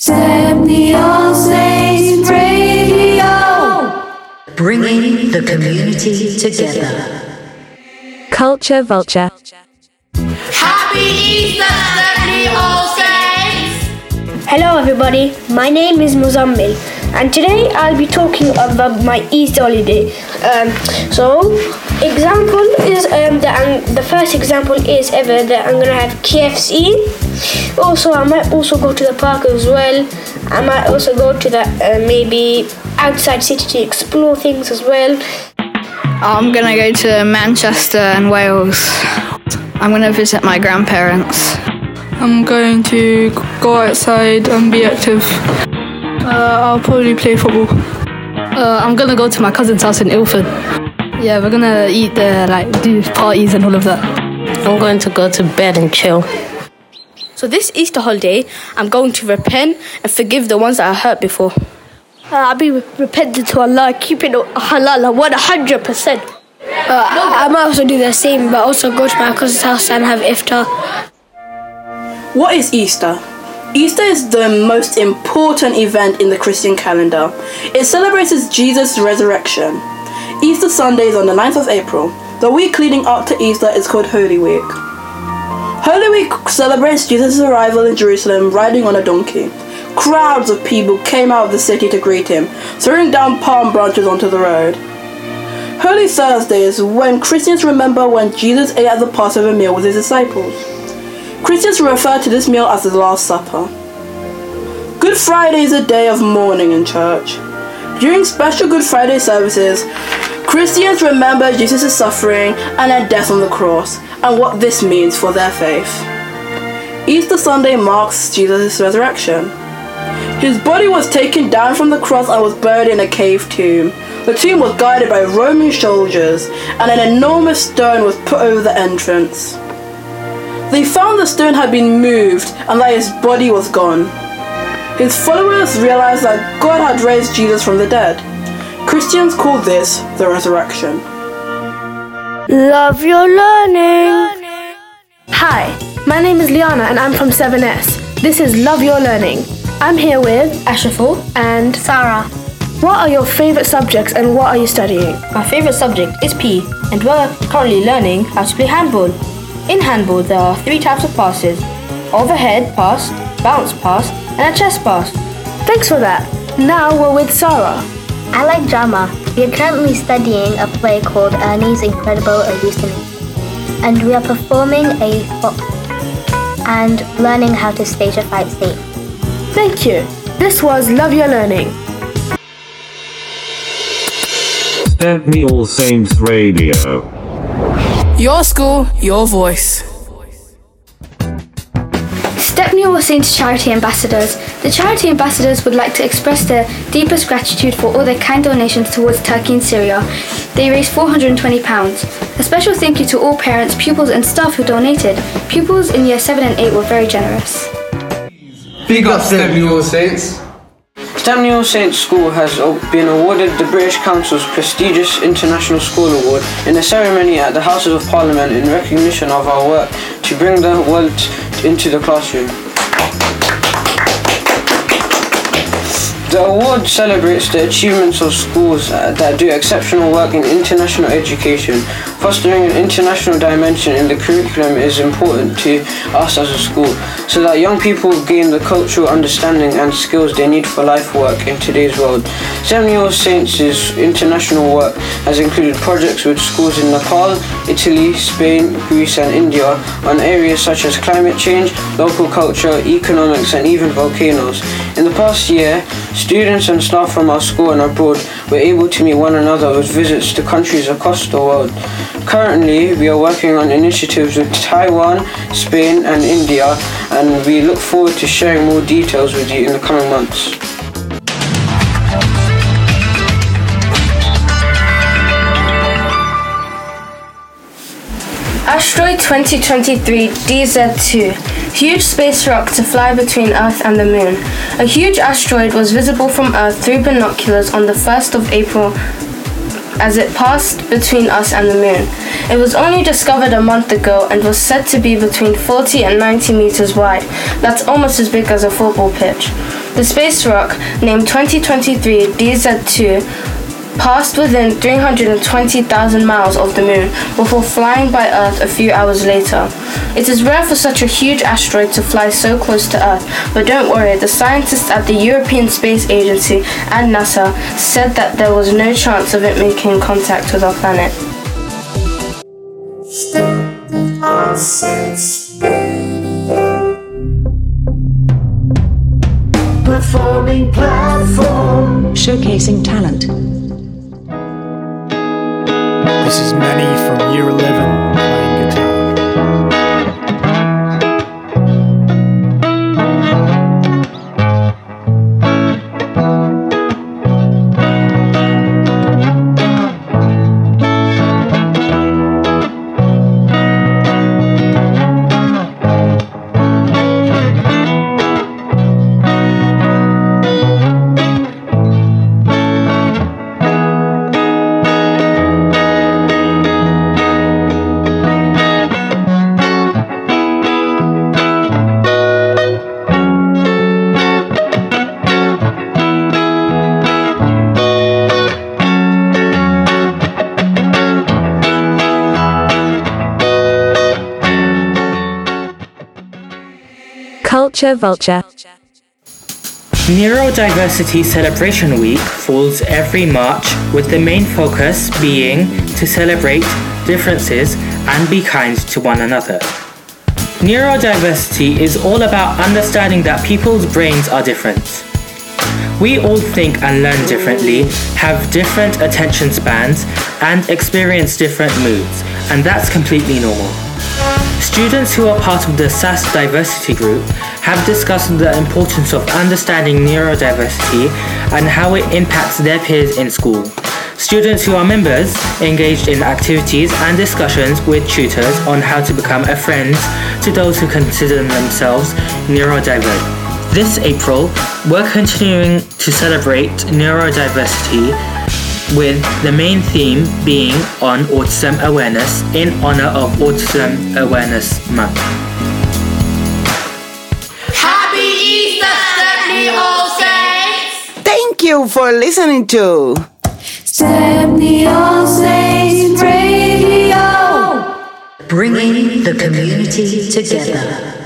Stepney All Saints Radio, bringing the community together. Culture Vulture. Happy Easter, Stepney All Saints! Hello everybody, my name is Muzammil and today I'll be talking about my Easter holiday. Example is the first example is ever that I'm gonna have KFC. Also, I might also go to the park as well. I might also go to the maybe outside city to explore things as well. I'm gonna go to Manchester and Wales. I'm gonna visit my grandparents. I'm going to go outside and be active. I'll probably play football. I'm gonna go to my cousin's house in Ilford. Yeah, we're gonna eat there, do parties and all of that. I'm going to go to bed and chill. So this Easter holiday, I'm going to repent and forgive the ones that I hurt before. I'll be repentant to Allah, keeping halal 100%. I might also do the same, but also go to my cousin's house and have iftar. What is Easter? Easter is the most important event in the Christian calendar. It celebrates Jesus' resurrection. Easter Sunday is on the 9th of April. The week leading up to Easter is called Holy Week. Holy Week celebrates Jesus' arrival in Jerusalem riding on a donkey. Crowds of people came out of the city to greet him, throwing down palm branches onto the road. Holy Thursday is when Christians remember when Jesus ate at the Passover meal with his disciples. Christians refer to this meal as the Last Supper. Good Friday is a day of mourning in church. During special Good Friday services, Christians remember Jesus' suffering and their death on the cross, and what this means for their faith. Easter Sunday marks Jesus' resurrection. His body was taken down from the cross and was buried in a cave tomb. The tomb was guarded by Roman soldiers, and an enormous stone was put over the entrance. They found the stone had been moved and that his body was gone. His followers realized that God had raised Jesus from the dead. Christians call this the resurrection. Love your learning. Hi, my name is Liana and I'm from 7S. This is Love Your Learning. I'm here with Ashraful and Sarah. What are your favorite subjects and what are you studying? My favorite subject is PE, and we're currently learning how to play handball. In handball, there are 3 types of passes: overhead pass, bounce pass, and a chest pass. Thanks for that. Now we're with Sarah. I like drama. We are currently studying a play called Ernie's Incredible Hallucination, and we are performing a and learning how to stage a fight safe. Thank you. This was Love Your Learning. Stepney All Saints Radio. Your school, your voice. Stepney All Saints Charity Ambassadors. The Charity Ambassadors would like to express their deepest gratitude for all their kind donations towards Turkey and Syria. They raised £420. A special thank you to all parents, pupils and staff who donated. Pupils in year 7 and 8 were very generous. Big up Stepney All Saints. Stepney All Saints School has been awarded the British Council's prestigious International School Award in a ceremony at the Houses of Parliament in recognition of our work to bring the world into the classroom. The award celebrates the achievements of schools that do exceptional work in international education. Fostering an international dimension in the curriculum is important to us as a school, so that young people gain the cultural understanding and skills they need for life work in today's world. Stepney All Saints' international work has included projects with schools in Nepal, Italy, Spain, Greece and India on areas such as climate change, local culture, economics and even volcanoes. In the past year, students and staff from our school and abroad were able to meet one another with visits to countries across the world. Currently, we are working on initiatives with Taiwan, Spain and India, and we look forward to sharing more details with you in the coming months. Asteroid 2023 DZ2, huge space rock to fly between Earth and the Moon. A huge asteroid was visible from Earth through binoculars on the 1st of April as it passed between us and the Moon. It was only discovered a month ago and was said to be between 40 and 90 meters wide. That's almost as big as a football pitch. The space rock, named 2023 DZ2, passed within 320,000 miles of the moon before flying by Earth a few hours later. It is rare for such a huge asteroid to fly so close to Earth, but don't worry, the scientists at the European Space Agency and NASA said that there was no chance of it making contact with our planet. Performing platform, showcasing talent. This is Manny from Year 11 playing guitar. Culture Vulture. Neurodiversity Celebration Week falls every March, with the main focus being to celebrate differences and be kind to one another. Neurodiversity is all about understanding that people's brains are different. We all think and learn differently, have different attention spans, and experience different moods, and that's completely normal. Students who are part of the SAS Diversity Group have discussed the importance of understanding neurodiversity and how it impacts their peers in school. Students who are members engaged in activities and discussions with tutors on how to become a friend to those who consider themselves neurodivergent. This April, we're continuing to celebrate neurodiversity with the main theme being on autism awareness in honor of Autism Awareness Month. Happy Easter, Stepney All Saints! Thank you for listening to Stepney All Saints Radio, bringing the community together.